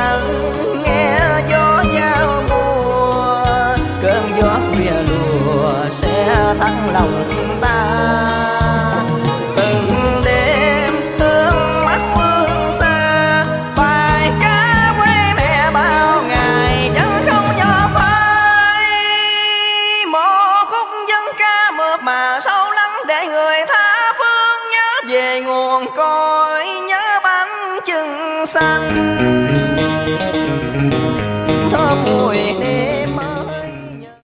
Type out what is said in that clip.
mặn nghe gió giao mùa, cơn gió khuya lùa sẽ thắng lòng ta. Từng đêm thương mắt phương xa, bài ca quê mẹ bao ngày chẳng không nhỏ phai. Một khúc dân ca mượt mà sâu lắng để người tha phương nhớ về nguồn cội, nhớ bánh chưng xanh thơm mùi